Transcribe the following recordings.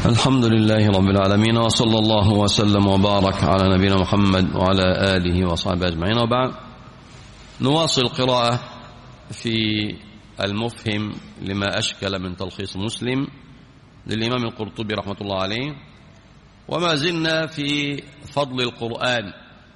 الحمد لله رب العالمين، وصلى الله وسلم وبارك على نبينا محمد وعلى آله وصحبه أجمعين، وبعد. نواصل القراءة في المفهم لما أشكل من تلخيص مسلم للإمام القرطبي رحمة الله عليه، وما زلنا في فضل القرآن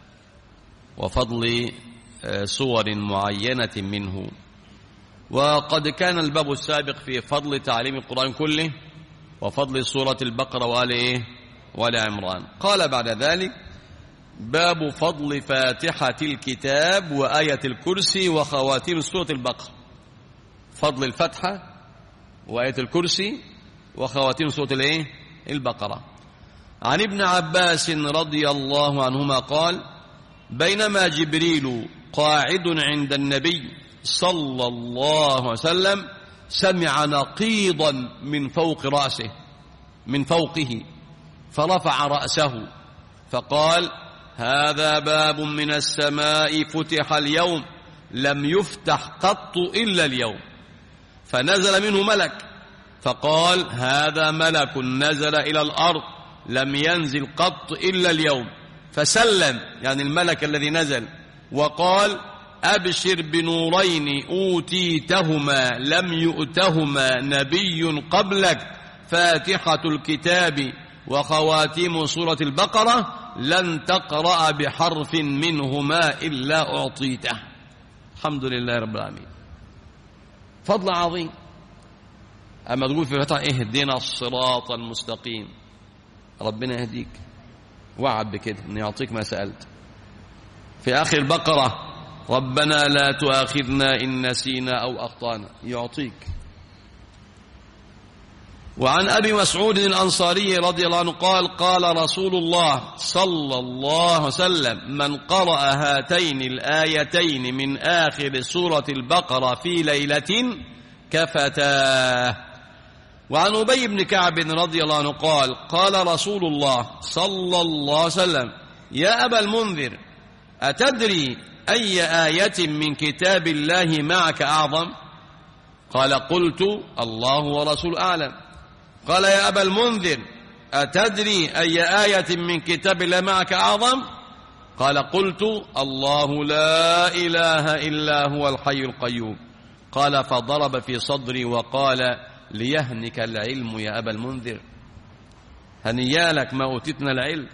وفضل سور معينة منه. وقد كان الباب السابق في فضل تعليم القرآن كله وفضل سورة البقرة وآل عمران. قال بعد ذلك: باب فضل فاتحة الكتاب وآية الكرسي وخواتيم سورة البقرة. فضل الفتحة وآية الكرسي وخواتيم سورة البقرة. عن ابن عباس رضي الله عنهما قال: بينما جبريل قاعد عند النبي صلى الله عليه وسلم سمع نقيضا من فوق رأسه من فوقه، فرفع رأسه فقال: هذا باب من السماء فتح اليوم لم يفتح قط إلا اليوم. فنزل منه ملك فقال: هذا ملك نزل إلى الأرض لم ينزل قط إلا اليوم. فسلم، يعني الملك الذي نزل، وقال: أبشر بنورين أوتيتهما لم يؤتهما نبي قبلك، فاتحة الكتاب وخواتيم سورة البقرة، لن تقرأ بحرف منهما إلا أعطيته. الحمد لله رب العالمين. فضل عظيم. أما تقول في فتح: اهدنا الصراط المستقيم، ربنا يهديك، وعد بكده أن يعطيك ما سألت. في آخر البقرة: ربنا لا تؤاخذنا إن نسينا أو أخطأنا، يعطيك. وعن أبي مسعود الأنصاري رضي الله عنه قال: قال رسول الله صلى الله عليه وسلم: من قرأ هاتين الآيتين من آخر سورة البقرة في ليلة كفتاه. وعن أبي بن كعب رضي الله عنه قال: قال رسول الله صلى الله عليه وسلم: يا أبا المنذر، أتدري أي آية من كتاب الله معك أعظم؟ قال: قلت: الله ورسول أعلم. قال: يا أبا المنذر، أتدري أي آية من كتاب الله معك أعظم؟ قال: قلت: الله لا إله إلا هو الحي القيوم. قال: فضرب في صدري وقال: ليهنك العلم يا أبا المنذر، هنيا لك ما أوتيتنا العلم.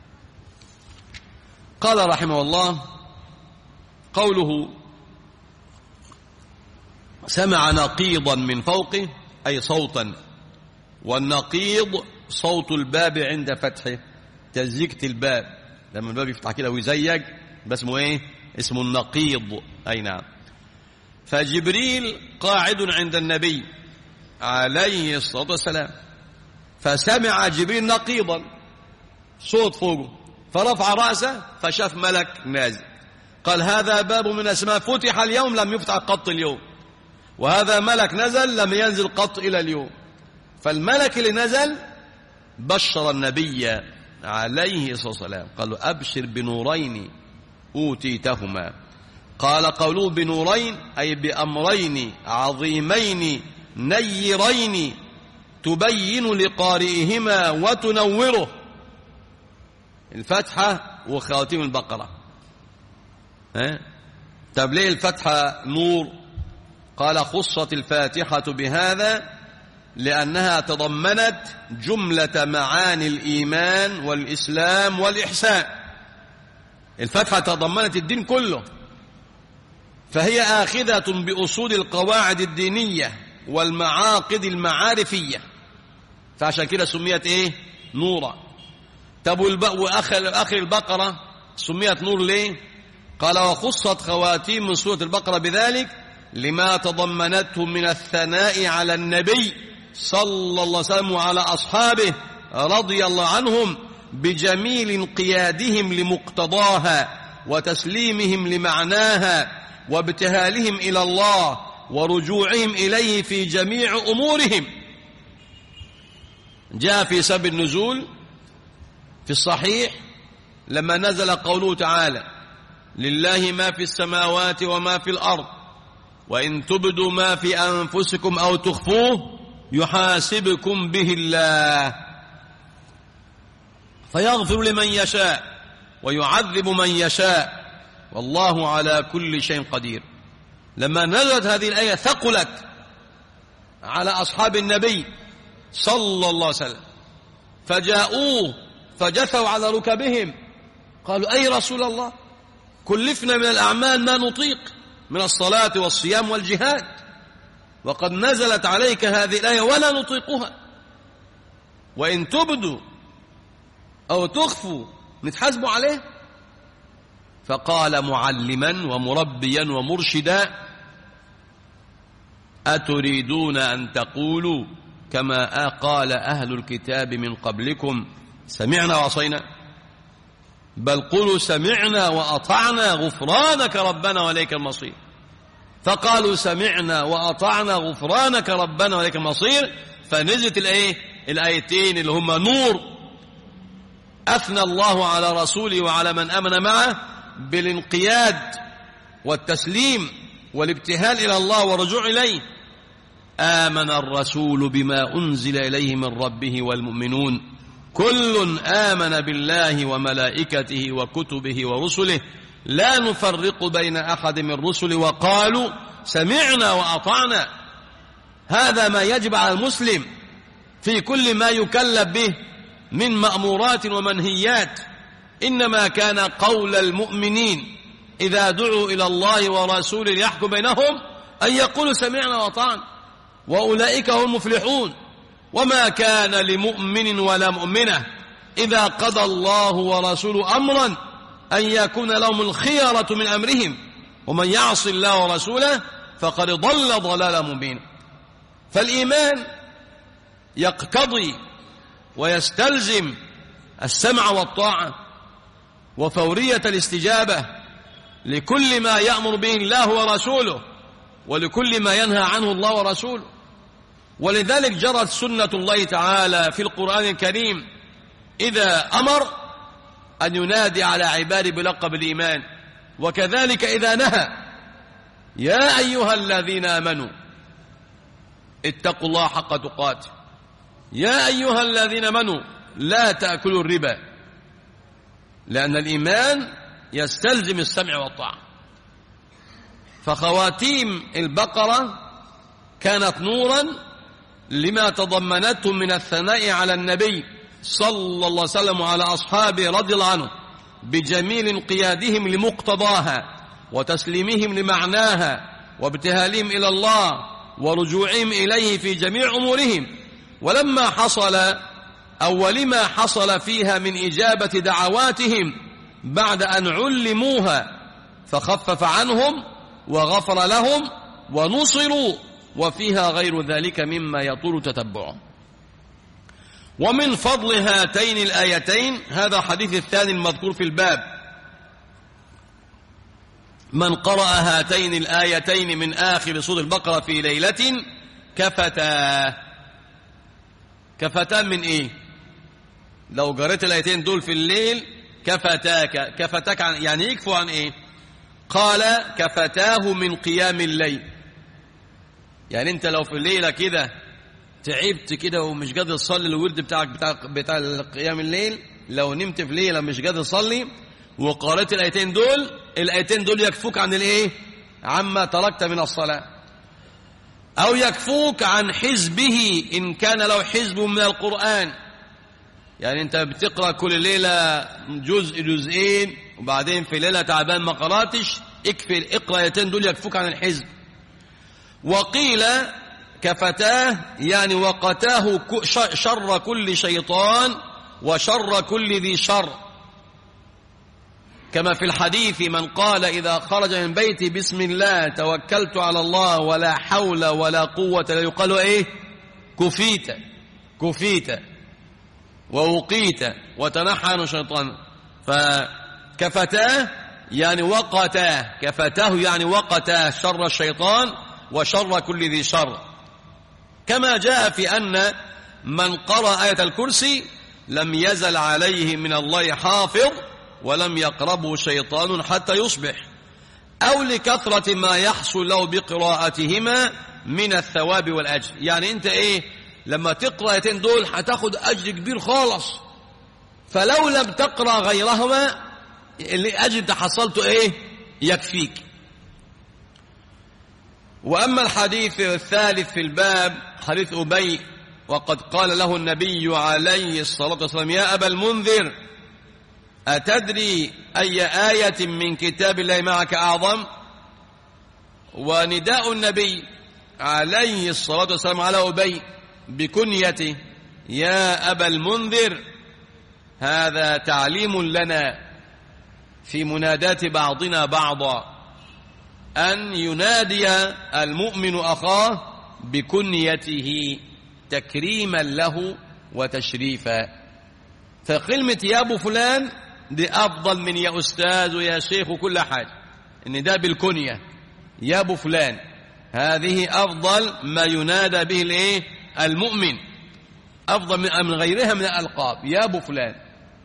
قال رحمه الله: قوله سمع نقيضا من فوقه أي صوتا، والنقيض صوت الباب عند فتحه، تزيكة الباب لما الباب يفتح كده ويزيج، بس اسمه اسمه النقيض. أي نعم. فجبريل قاعد عند النبي عليه الصلاة والسلام، فسمع جبريل نقيضا، صوت فوقه، فرفع رأسه فشاف ملك نازل. قال: هذا باب من السماء فتح اليوم لم يفتح قط اليوم، وهذا ملك نزل لم ينزل قط إلى اليوم. فالملك اللي نزل بشر النبي عليه الصلاة والسلام، قالوا: أبشر بنورين أوتيتهما. قال: قوله بنورين أي بأمرين عظيمين نيرين تبين لقارئهما وتنوره، الفتحة وخواتيم البقرة. طب ليه الفتحة نور؟ قال: خصت الفاتحة بهذا لأنها تضمنت جملة معاني الإيمان والإسلام والإحسان. الفتحة تضمنت الدين كله، فهي آخذة بأصول القواعد الدينية والمعاقد المعارفية، فعشان كده سميت نورا. طب وآخر البقرة سميت نور ليه؟ قال: وخصت خواتيم من سورة البقرة بذلك لما تضمنته من الثناء على النبي صلى الله عليه وسلم وعلى أصحابه رضي الله عنهم بجميل انقيادهم لمقتضاها وتسليمهم لمعناها وابتهالهم إلى الله ورجوعهم إليه في جميع أمورهم. جاء في سبب النزول في الصحيح لما نزل قوله تعالى: لله ما في السماوات وما في الأرض وإن تبدوا ما في أنفسكم أو تخفوه يحاسبكم به الله. فيغفر لمن يشاء ويعذب من يشاء، والله على كل شيء قدير. لما نزلت هذه الآية ثقلت على أصحاب النبي صلى الله عليه وسلم، فجاءوه فجثوا على ركبهم قالوا: أي رسول الله، كلفنا من الأعمال ما نطيق من الصلاة والصيام والجهاد، وقد نزلت عليك هذه الآية ولا نطيقها، وإن تبدوا أو تخفوا نتحاسبوا عليه. فقال معلما ومربيا ومرشدا: أتريدون أن تقولوا كما قال أهل الكتاب من قبلكم سمعنا وعصينا؟ بل قولوا سمعنا وأطعنا غفرانك ربنا وإليك المصير. فقالوا سمعنا وأطعنا غفرانك ربنا وإليك المصير، فنزلت الآيتين اللي هم نور، أثنى الله على رسوله وعلى من آمن معه بالانقياد والتسليم والابتهال إلى الله والرجوع إليه. آمن الرسول بما أنزل إليه من ربه والمؤمنون كل آمن بالله وملائكته وكتبه ورسله لا نفرق بين أحد من رسله وقالوا سمعنا وأطعنا. هذا ما يجب على المسلم في كل ما يكلف به من مأمورات ومنهيات. إنما كان قول المؤمنين إذا دعوا إلى الله ورسوله ليحكم بينهم أن يقولوا سمعنا وأطعنا، وأولئك هم المفلحون. وما كان لمؤمن ولا مؤمنة إذا قضى الله ورسوله أمرا أن يكون لهم الخيرة من أمرهم، ومن يعص الله ورسوله فقد ضل ضلالا مبينا. فالإيمان يقتضي ويستلزم السمع والطاعة وفورية الاستجابة لكل ما يأمر به الله ورسوله ولكل ما ينهى عنه الله ورسوله. ولذلك جرت سنة الله تعالى في القرآن الكريم إذا أمر أن ينادي على عباده بلقب الإيمان، وكذلك إذا نهى: يا أيها الذين آمنوا اتقوا الله حق تقاته، يا أيها الذين آمنوا لا تأكلوا الربا، لأن الإيمان يستلزم السمع والطاعة. فخواتيم البقرة كانت نورا لما تضمنته من الثناء على النبي صلى الله عليه وسلم وعلى أصحابه رضي الله عنه بجميل انقيادهم لمقتضاها وتسليمهم لمعناها وابتهالهم إلى الله ورجوعهم إليه في جميع أمورهم. ولما حصل أو لما حصل فيها من إجابة دعواتهم بعد أن علموها فخفف عنهم وغفر لهم ونصروا، وفيها غير ذلك مما يطول تتبعه. ومن فضل هاتين الآيتين هذا حديث الثاني المذكور في الباب: من قرأ هاتين الآيتين من آخر سورة البقرة في ليلة كفتاه. كفتاه من إيه؟ لو قرأت الآيتين دول في الليل كفتاك. كفتاك يعني يكفوا عن إيه؟ قال كفتاه من قيام الليل. يعني أنت لو في الليلة كده تعبت كده ومش قادر تصلي الورد بتاع قيام الليل، لو نمت في ليلة مش قادر تصلي وقرأت الآيتين دول يكفوك عن الإيه؟ عما تركت من الصلاة، أو يكفوك عن حزبه إن كان له حزب من القرآن. يعني أنت بتقرأ كل ليلة جزء جزئين وبعدين في ليلة تعبان ما قرأتش، اقرأ الآيتين دول يكفوك عن الحزب. وقيل كفتاه يعني وقتاه شر كل شيطان وشر كل ذي شر، كما في الحديث: من قال إذا خرج من بيتي بسم الله توكلت على الله ولا حول ولا قوة لا يقال إيه؟ كفيت ووقيت وتنحى عن الشيطان. فكفتاه يعني وقتاه، كفتاه يعني وقتاه شر الشيطان وشر كل ذي شر. كما جاء في أن من قرأ آية الكرسي لم يزل عليه من الله حافظ ولم يقربه شيطان حتى يصبح، أو لكثرة ما يحصل له بقراءتهما من الثواب والأجر. يعني أنت إيه لما تقرأ آيتين دول هتاخد أجر كبير خالص فلو لم تقرأ غيرهما اللي أجد حصلته إيه يكفيك. وأما الحديث الثالث في الباب حديث أبي وقد قال له النبي عليه الصلاة والسلام يا أبا المنذر أتدري أي آية من كتاب الله معك أعظم؟ ونداء النبي عليه الصلاة والسلام على أبي بكنيته يا أبا المنذر هذا تعليم لنا في منادات بعضنا بعضا أن ينادي المؤمن أخاه بكنيته تكريما له وتشريفا. فكلمة يا أبو فلان دي أفضل من يا أستاذ ويا شيخ وكل حاجة. إن ده بالكنية يا أبو فلان هذه أفضل ما ينادى به الإيه المؤمن، أفضل من غيرها من الألقاب يا أبو فلان.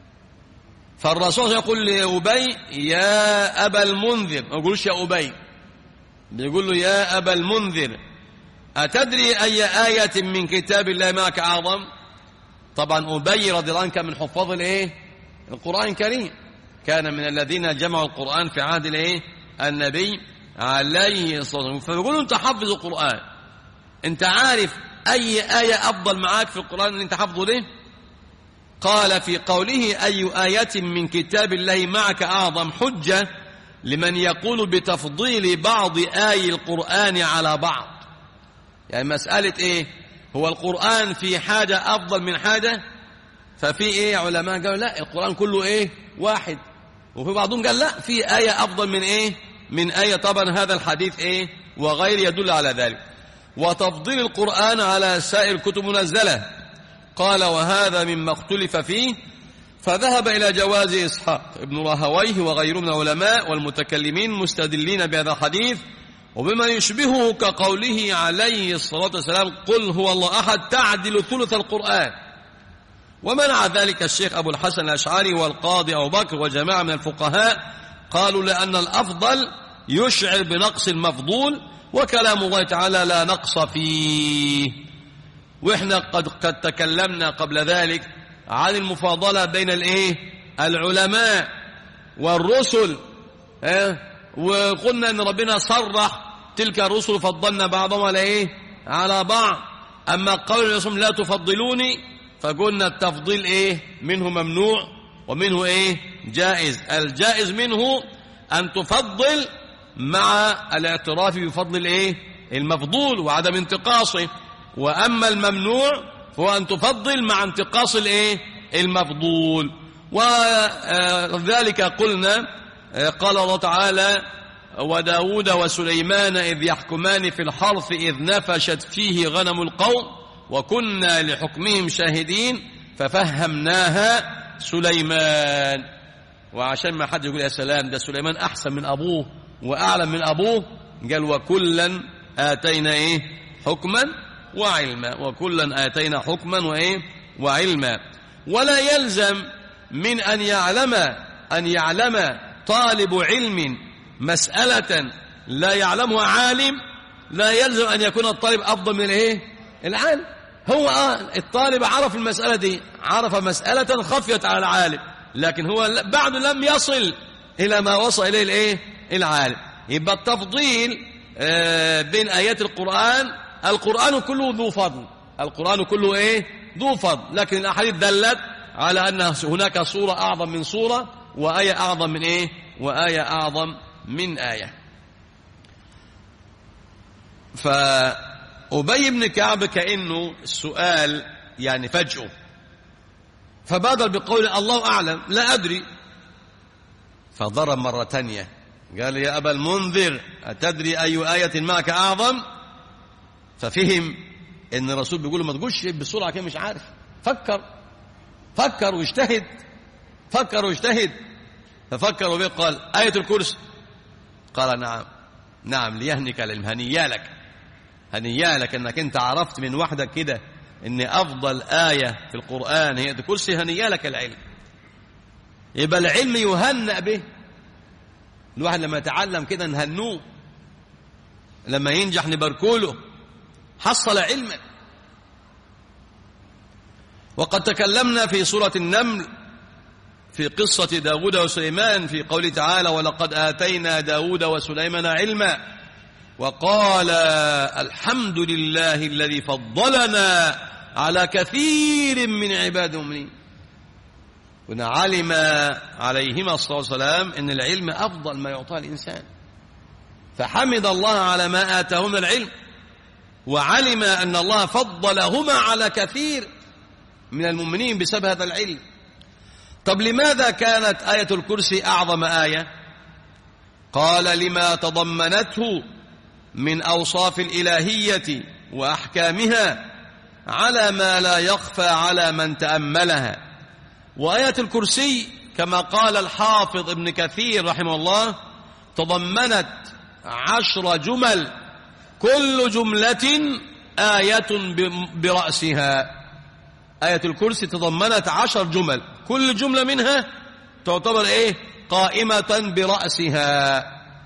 فالرسول يقول لأبي يا أبا المنذر، ما يقولش يا أبي، بيقول له يا أبا المنذر أتدري أي آية من كتاب الله معك أعظم؟ طبعا أبي رضي الله عنه كان من حفاظ الإيه القرآن الكريم، كان من الذين جمعوا القرآن في عهد الإيه النبي عليه الصلاة والسلام. فبيقولوا أنت حافظ القرآن، أنت عارف أي آية أفضل معاك في القرآن اللي أنت حافظه ده؟ قال في قوله أي آية من كتاب الله معك أعظم حجة لمن يقول بتفضيل بعض آي القرآن على بعض. يعني مسألة إيه هو القرآن في حاجة أفضل من حاجة، ففي إيه علماء قالوا لا القرآن كله إيه واحد، وفي بعضهم قال لا في آية أفضل من إيه من آية. طبعا هذا الحديث إيه وغير يدل على ذلك. وتفضيل القرآن على سائر الكتب منزلة قال وهذا مما اختلف فيه، فذهب إلى جواز إسحاق ابن راهويه وغيره من العلماء والمتكلمين مستدلين بهذا الحديث وبما يشبهه كقوله عليه الصلاة والسلام قل هو الله أحد تعدل ثلث القرآن. ومنع ذلك الشيخ أبو الحسن الأشعري والقاضي أبو بكر وجماعة من الفقهاء، قالوا لأن الأفضل يشعر بنقص المفضول وكلام الله تعالى لا نقص فيه. وإحنا قد تكلمنا قبل ذلك عن المفاضلة بين العلماء والرسل، وقلنا أن ربنا صرح تلك الرسل فضلنا بعضهم على بعض. أما قول الرسول لا تفضلوني فقلنا التفضيل منه ممنوع ومنه جائز. الجائز منه أن تفضل مع الاعتراف بفضل المفضول وعدم انتقاصه، وأما الممنوع فهو أن تفضل مع انتقاص المفضول. وذلك قلنا قال الله تعالى وداود وسليمان إذ يحكمان في الحرث إذ نفشت فيه غنم القوم وكنا لحكمهم شاهدين ففهمناها سليمان. وعشان ما حد يقول يا سلام ده سليمان أحسن من أبوه وأعلم من أبوه، قال وكلا آتينا حكما وعلما، وكلا آتينا حكما وعلما. ولا يلزم من أن يعلم طالب علم مسألة لا يعلمها عالم، لا يلزم أن يكون الطالب أفضل من العالم. هو الطالب عرف المسألة دي، عرف مسألة خفيت على العالم، لكن هو بعد لم يصل إلى ما وصل إليه العالم. يبقى التفضيل بين آيات القرآن كله ذو فضل، القرآن كله ذو فضل، لكن الأحاديث دلت على أن هناك صورة أعظم من صورة وآية أعظم من وآية أعظم من آية. فأبي بن كعب كأنه السؤال يعني فجأه، فبادر بقول الله أعلم لا أدري، فضرب مرة تانية قال يا أبا المنذر أتدري أي آية معك أعظم؟ ففهم إن الرسول بيقول ما تقولش بسرعة كده مش عارف، فكر واجتهد. ففكر وبيه قال آية الكرسي. قال نعم ليهنك العلم، هنيا لك انك انت عرفت من وحدك كده ان افضل آية في القرآن هي الكرسي، هنيا لك العلم. يبقى العلم يهنأ به، الواحد لما يتعلم كده نهنوه، لما ينجح نباركوله، حصل علما. وقد تكلمنا في سورة النمل في قصة داود وسليمان في قوله تعالى: ولقد آتينا داود وسليمان علما وقال الحمد لله الذي فضلنا على كثير من عباده المؤمنين. هنا علم عليهما الصلاة والسلام أن العلم أفضل ما يعطى الإنسان، فحمد الله على ما آتاهما العلم، وعلم أن الله فضلهما على كثير من المؤمنين بسبب هذا العلم. طب لماذا كانت آية الكرسي أعظم آية؟ قال: لما تضمنته من أوصاف الإلهية وأحكامها على ما لا يخفى على من تأملها. وآية الكرسي كما قال الحافظ ابن كثير رحمه الله تضمنت 10 جمل، كل جملة آية برأسها. آية الكرسي تضمنت 10 جمل، كل جملة منها تعتبر قائمة برأسها،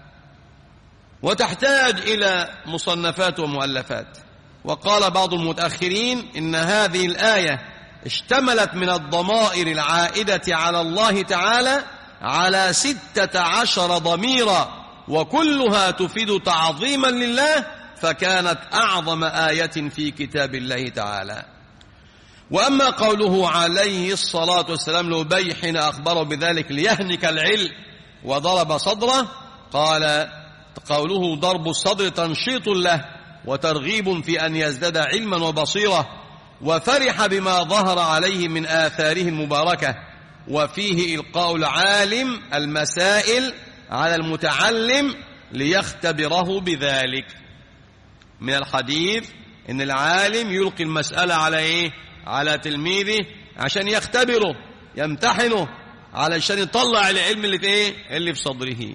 وتحتاج إلى مصنفات ومؤلفات. وقال بعض المتأخرين إن هذه الآية اشتملت من الضمائر العائدة على الله تعالى على 16 ضميرا، وكلها تفيد تعظيما لله، فكانت أعظم آية في كتاب الله تعالى. وأما قوله عليه الصلاة والسلام لأبي حين أخبره بذلك ليهنك العلم وضرب صدره، قال قوله ضرب الصدر تنشيط له وترغيب في أن يزداد علما وبصيرة، وفرح بما ظهر عليه من آثاره المباركة، وفيه إلقاء العالم المسائل على المتعلم ليختبره بذلك. من الحديث إن العالم يلقي المسألة على تلميذه عشان يختبره يمتحنه علشان يطلع العلم اللي في صدره.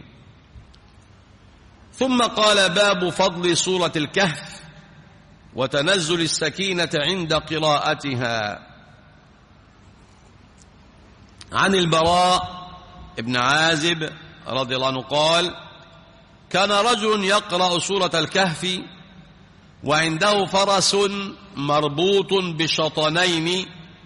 ثم قال: باب فضل سورة الكهف وتنزل السكينة عند قراءتها. عن البراء بن عازب رضي الله عنه قال: كان رجل يقرأ سورة الكهف وعنده فرس مربوط بشطنين،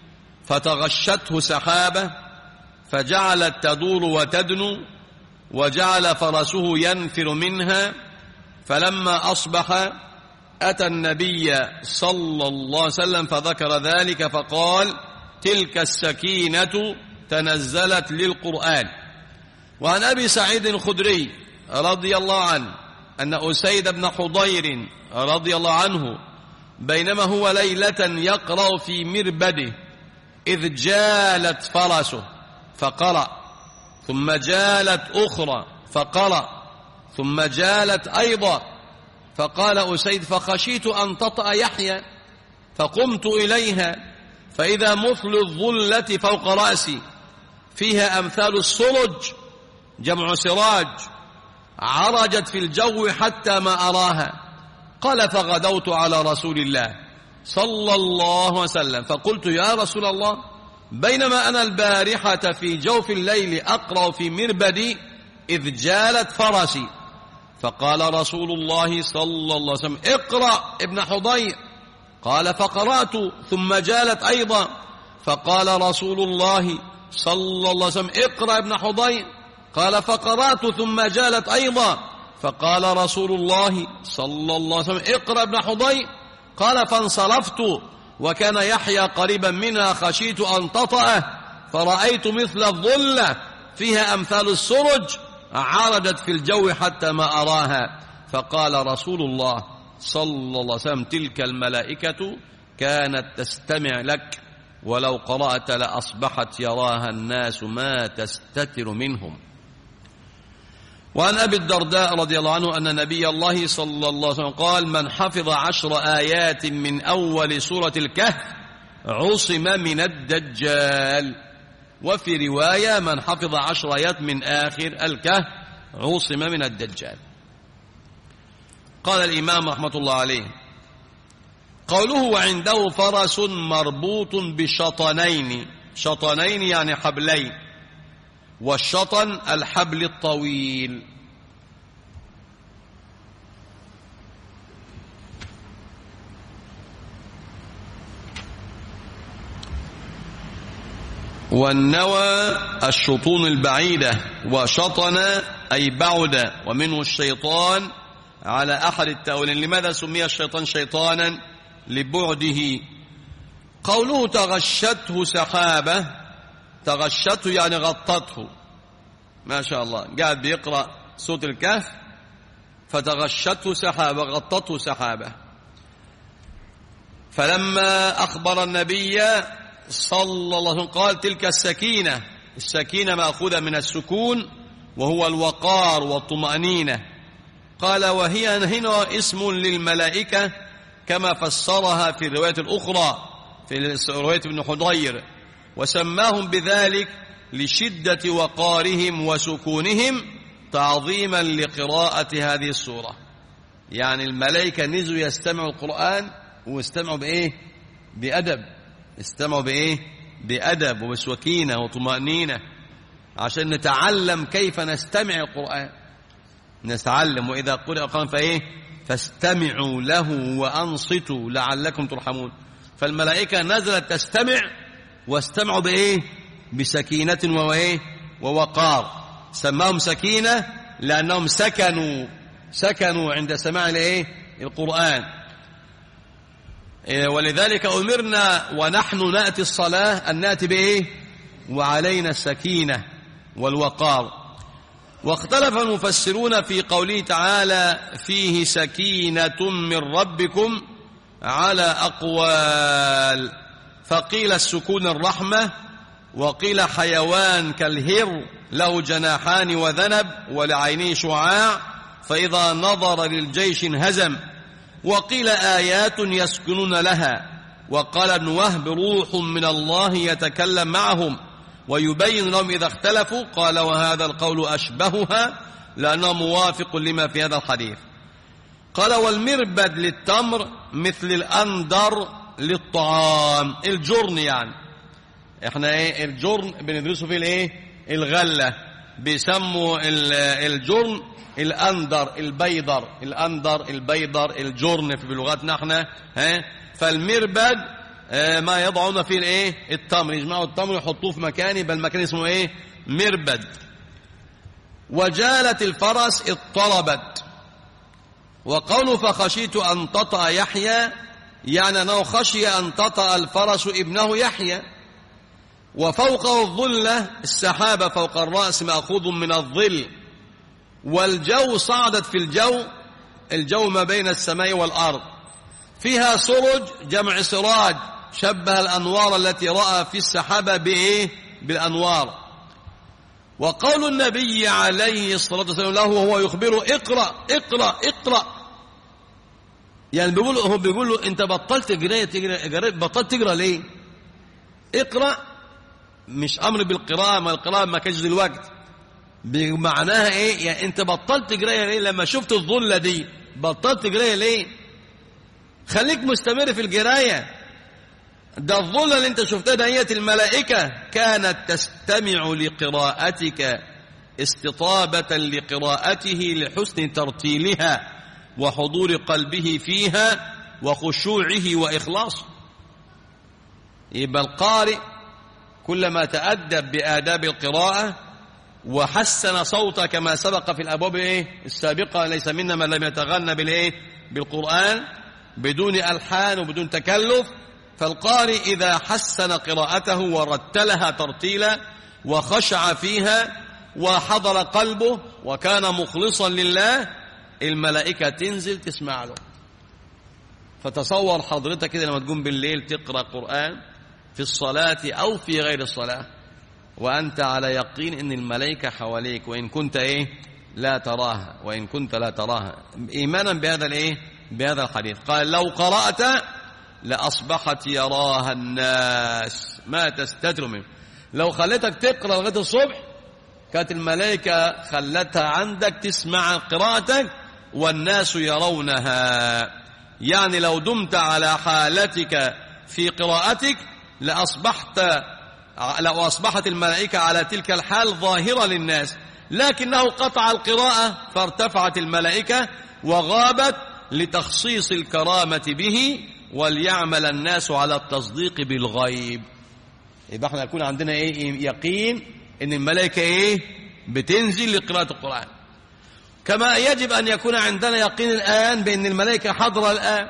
فتغشته سحابة فجعلت تدور وتدنو، وجعل فرسه ينفر منها. فلما أصبح أتى النبي صلى الله عليه وسلم فذكر ذلك، فقال: تلك السكينة تنزلت للقرآن. وعن أبي سعيد الخدري رضي الله عنه أن أسيد بن حضير رضي الله عنه بينما هو ليلة يقرأ في مربده إذ جالت فرسه فقرأ، ثم جالت أخرى فقرأ، ثم جالت أيضا، فقال أسيد: فخشيت أن تطأ يحيى، فقمت إليها فإذا مثل الظلة فوق رأسي فيها أمثال السرج جمع سراج عرجت في الجو حتى ما أراها. قال: فغدوت على رسول الله صلى الله عليه وسلم فقلت: يا رسول الله، بينما أنا البارحة في جوف الليل أقرأ في مربدي إذ جالت فرسي. فقال رسول الله صلى الله عليه وسلم: اقرأ ابن حضير. قال: فقرأت ثم جالت أيضا. فقال رسول الله صلى الله عليه وسلم: اقرأ ابن حضير. قال: فقرأت ثم جالت أيضا. فقال رسول الله صلى الله عليه وسلم: اقرأ ابن حضير. قال: فانصرفت وكان يحيى قريبا منها، خشيت أن تطأه، فرأيت مثل الظلة فيها أمثال السرج عرجت في الجو حتى ما أراها. فقال رسول الله صلى الله عليه وسلم: تلك الملائكة كانت تستمع لك، ولو قرأت لأصبحت يراها الناس ما تستتر منهم. وعن أبي الدرداء رضي الله عنه أن نبي الله صلى الله عليه وسلم قال: من حفظ 10 آيات من أول سورة الكهف عصم من الدجال. وفي رواية: من حفظ 10 آيات من آخر الكهف عصم من الدجال. قال الإمام رحمة الله عليه: قوله وعنده فرس مربوط بشطنين، شطنين يعني حبلين، والشطن الحبل الطويل. والنوى الشطون البعيدة، وشطن أي بعد، ومنه الشيطان على أحد التأويلين. لماذا سمي الشيطان شيطانا؟ لبعده. قوله تغشته سحابة، تغشته يعني غطته، ما شاء الله، قاعد بيقرأ سورة الكهف فتغشته سحابة، غطته سحابة. فلما أخبر النبي صلى الله عليه وسلم قال تلك السكينة، السكينة مأخوذة من السكون وهو الوقار والطمأنينة. قال وهي هنا اسم للملائكة كما فسرها في الرواية الأخرى في رواية ابن حضير، وسماهم بذلك لشدة وقارهم وسكونهم تعظيما لقراءة هذه السورة. يعني الملائكة نزلوا يستمعوا القرآن واستمعوا بإيه؟ بأدب، استمعوا بإيه؟ بأدب وبسكينة وطمأنينة، عشان نتعلم كيف نستمع القرآن، نتعلم. وإذا قرأ القرآن فإيه؟ فاستمعوا له وأنصتوا لعلكم ترحمون. فالملائكة نزلت تستمع، واستمعوا بإيه؟ بسكينة وإيه؟ ووقار. سماهم سكينة لأنهم سكنوا عند سماع الإيه؟ القرآن. ولذلك أمرنا ونحن نأتي الصلاة أن نأتي بإيه؟ وعلينا السكينة والوقار. واختلف المفسرون في قوله تعالى فيه سكينة من ربكم على أقوال، فقيل السكون الرحمة، وقيل حيوان كالهر له جناحان وذنب ولعينيه شعاع فإذا نظر للجيش انهزم، وقيل آيات يسكنون لها، وقال ابن وهب روح من الله يتكلم معهم ويبين لهم إذا اختلفوا. قال وهذا القول أشبهها لأنه موافق لما في هذا الحديث. قال والمربد للتمر مثل الأندر للطعام، الجرن. يعني احنا ايه الجرن بندرسه في الايه؟ الغلة، بيسموا الجرن الأندر البيضر، الأندر البيضر الجرن في بلغتنا احنا. فالمربد ما يضعون فيه الايه؟ التمر، يجمعوا التمر يحطوه في مكان، يبقى المكان اسمه ايه؟ مربد. وجالت الفرس اضطربت. وقوله فخشيت أن تطأ يحيى يعني أنه خشي أن تطأ الفرس ابنه يحيى. وفوقه الظلة، السحابة فوق الرأس مأخوذ من الظل. والجو صعدت في الجو ما بين السماء والأرض، فيها سرج جمع سراج، شبه الأنوار التي رأى في السحابة بإيه؟ بالأنوار. وقول النبي عليه الصلاة والسلام له وهو يخبره اقرأ اقرأ اقرأ، يعني بيقول له انت بطلت بطلت تقرأ ليه؟ اقرأ مش أمر بالقراءة، ما القراءة ما كانش دلوقتي، بمعناها ايه؟ يعني انت بطلت تقرأ ليه؟ لما شفت الظلة دي بطلت تقرأ ليه؟ خليك مستمر في القراية. ده الظلة اللي انت شفتها دهية الملائكة كانت تستمع لقراءتك استطابة لقراءته لحسن ترتيلها وحضور قلبه فيها وخشوعه وإخلاصه. يبقى القارئ كلما تأدب بآداب القراءة وحسن صوته كما سبق في الأبواب السابقة، ليس منا من لم يتغنى بالقرآن بدون ألحان وبدون تكلف. فالقارئ إذا حسن قراءته ورتلها ترتيلا وخشع فيها وحضر قلبه وكان مخلصا لله، الملائكة تنزل تسمع له. فتصور حضرتك كده لما تقوم بالليل تقرأ قرآن في الصلاة أو في غير الصلاة وأنت على يقين أن الملائكة حواليك، وإن كنت لا تراها، وإن كنت لا تراها، إيمانا بهذا الحديث. قال لو قرأت لأصبحت يراها الناس ما تستتر منه. لو خلتك تقرأ لغاية الصبح كانت الملائكة خلتها عندك تسمع قراءتك والناس يرونها. يعني لو دمت على حالتك في قراءتك لأصبحت الملائكة على تلك الحال ظاهرة للناس، لكنه قطع القراءة فارتفعت الملائكة وغابت لتخصيص الكرامة به وليعمل الناس على التصديق بالغيب. يبقى احنا يكون عندنا ايه؟ يقين ان الملائكة ايه؟ بتنزل لقراءة القرآن. كما يجب ان يكون عندنا يقين الآن بان الملائكة حاضرة الآن،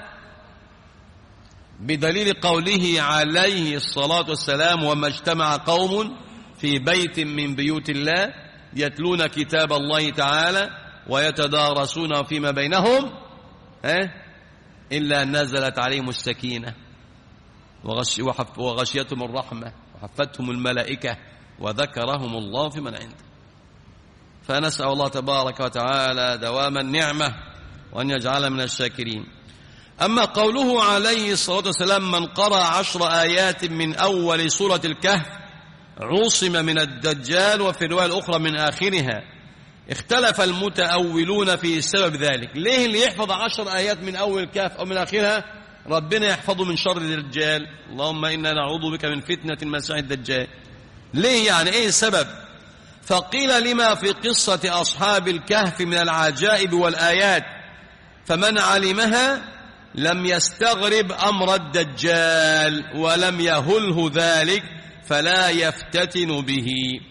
بدليل قوله عليه الصلاة والسلام: وما اجتمع قوم في بيت من بيوت الله يتلون كتاب الله تعالى ويتدارسونه فيما بينهم إلا نزلت عليهم السكينة وغشيتهم الرحمة وحفتهم الملائكة وذكرهم الله في من عنده. فنسأل الله تبارك وتعالى دوام النعمة وأن يجعل من الشاكرين. أما قوله عليه الصلاة والسلام: من قرأ 10 آيات من أول سورة الكهف عصم من الدجال، وفي الرواية الأخرى من آخرها، اختلف المتأولون في سبب ذلك. ليه اللي يحفظ 10 آيات من أول الكهف أو من آخرها ربنا يحفظه من شر الدجال؟ اللهم إنا نعوذ بك من فتنة المسيح الدجال. ليه يعني؟ إيه السبب؟ فقيل: لما في قصة أصحاب الكهف من العجائب والآيات، فمن علمها لم يستغرب أمر الدجال ولم يهله ذلك فلا يفتتن به.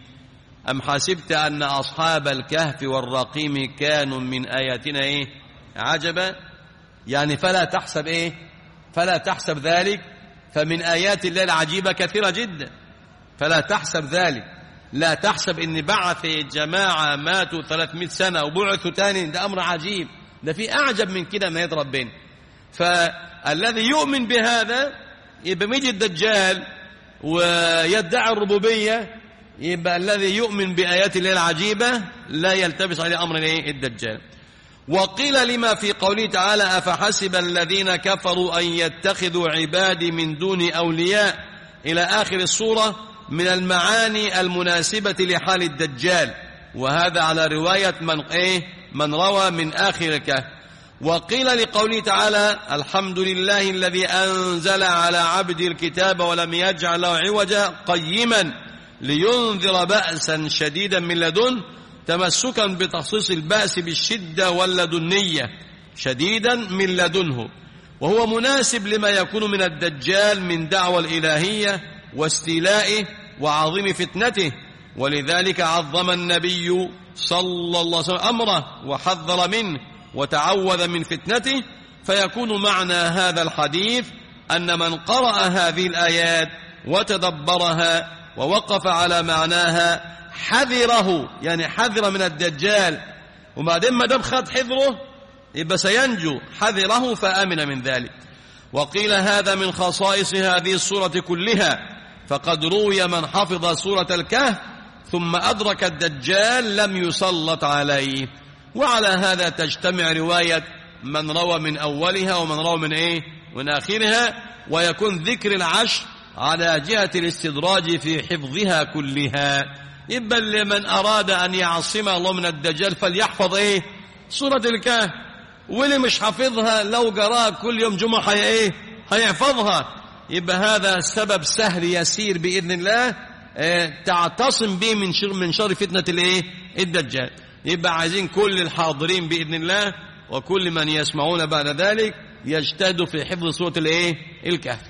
أم حسبت أن أصحاب الكهف والرقيم كانوا من آياتنا عجبا؟ يعني فلا تحسب فلا تحسب ذلك، فمن آيات الله العجيبة كثيرة جدا، فلا تحسب ذلك. لا تحسب إن بعث جماعة ماتوا 300 سنة وبعثوا تاني، ده أمر عجيب، ده في أعجب من كده ما يضرب بين. فالذي يؤمن بهذا يبقى ميجي الدجال ويدعي الربوبية، يبقى الذي يؤمن بآيات الله العجيبة لا يلتبس عليه أمر الدجال. وقيل: لما في قوله تعالى: أفحسب الذين كفروا أن يتخذوا عبادي من دون أولياء، إلى آخر السورة، من المعاني المناسبة لحال الدجال، وهذا على رواية من روى من آخر الكهف. وقيل لقوله تعالى: الحمد لله الذي أنزل على عبده الكتاب ولم يجعل له عوجا قيما لينذر بأسا شديدا من لدنه، تمسكا بتخصيص البأس بالشدة واللدنية، شديدا من لدنه، وهو مناسب لما يكون من الدجال من دعوى الإلهية واستيلائه وعظيم فتنته. ولذلك عظم النبي صلى الله عليه وسلم أمره وحذر منه وتعوذ من فتنته. فيكون معنى هذا الحديث أن من قرأ هذه الآيات وتدبرها ووقف على معناها حذره، يعني حذر من الدجال، وبعدين ما دام خد حذره يبقى سينجو، حذره فآمن من ذلك. وقيل هذا من خصائص هذه السورة كلها، فقد روي من حفظ سورة الكهف ثم أدرك الدجال لم يسلط عليه. وعلى هذا تجتمع رواية من روى من أولها ومن روى من آخرها، ويكون ذكر العشر على جهة الاستدراج في حفظها كلها. يبقى لمن أراد أن يعصم الله من الدجال فليحفظ سورة الكهف، واللي مش حافظها لو قراها كل يوم جمعة هيحفظها. يبقى هذا سبب سهل يسير بإذن الله تعتصم به من شر فتنة الدجال. يبقى عايزين كل الحاضرين بإذن الله وكل من يسمعون بعد ذلك يجتهدوا في حفظ سورة الكهف.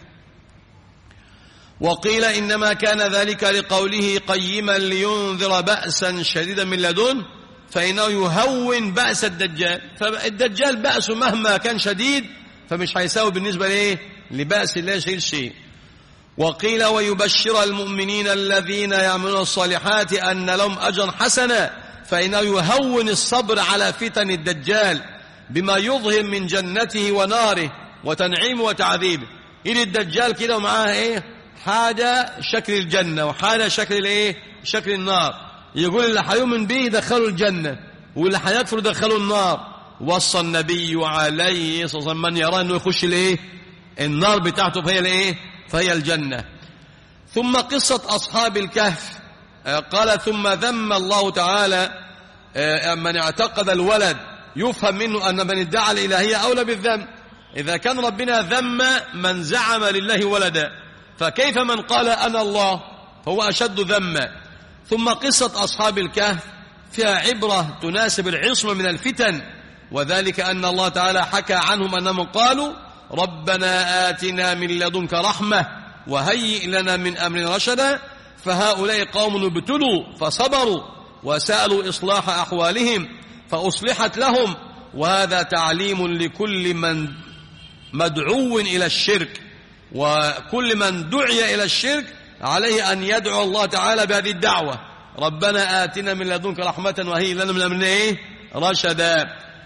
وقيل إنما كان ذلك لقوله قيما لينذر بأسا شديدا من لدنه، فإنه يهون بأس الدجال، فالدجال بأسه مهما كان شديد فمش هيساوي بالنسبة لبأس الله شيء. وقيل ويبشر المؤمنين الذين يعملون الصالحات أن لهم أجرا حسنا، فإنه يهون الصبر على فتن الدجال بما يظهر من جنته وناره وتنعيمه وتعذيبه. إلى الدجال كده ومعاه حاجة شكل الجنة وحاجة شكل النار. يقول اللي حيؤمن به دخلوا الجنة واللي حيكفر دخلوا النار. وصى النبي عليه الصلاة والسلام من يرى أنه يخش النار بتاعته فهي الجنة. ثم قصة أصحاب الكهف قال ثم ذم الله تعالى من اعتقد الولد، يفهم منه أن من ادعى الإلهية أولى بالذم. إذا كان ربنا ذم من زعم لله ولدا، فكيف من قال أنا الله؟ فهو أشد ذما. ثم قصة أصحاب الكهف فيها عبرة تناسب العصمة من الفتن، وذلك أن الله تعالى حكى عنهم أنهم قالوا ربنا آتنا من لدنك رحمة وهيئ لنا من أمرنا رشدا. فهؤلاء قوم ابتلوا فصبروا وسألوا إصلاح أحوالهم فأصلحت لهم، وهذا تعليم لكل من مدعو إلى الشرك، وكل من دعي إلى الشرك عليه أن يدعو الله تعالى بهذه الدعوة: ربنا آتنا من لدنك رحمة وهيئ لنا من أمرنا رشدا.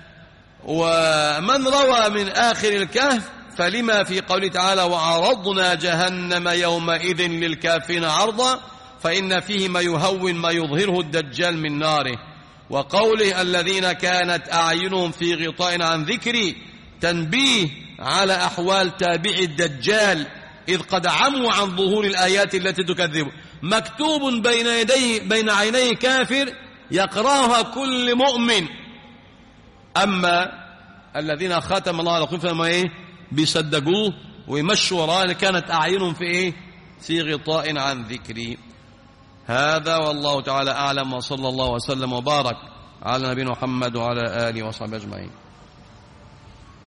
ومن روى من آخر الكهف فلما في قوله تعالى: وعرضنا جهنم يومئذ للكافرين عرضا، فإن فيه ما يهون ما يظهره الدجال من ناره. وقوله: الذين كانت أعينهم في غطاء عن ذكري، تنبيه على أحوال تابع الدجال إذ قد عموا عن ظهور الآيات التي تكذبه. مكتوب بين عينيه كافر يقرأها كل مؤمن، أما الذين ختم الله على قلوبهم بيصدقوه ويمشوا وراه، كانت أعينهم في غطاء عن ذكري. هذا والله تعالى أعلم، وصلى الله وسلم وبارك على نبينا محمد وعلى آله وصحبه أجمعين.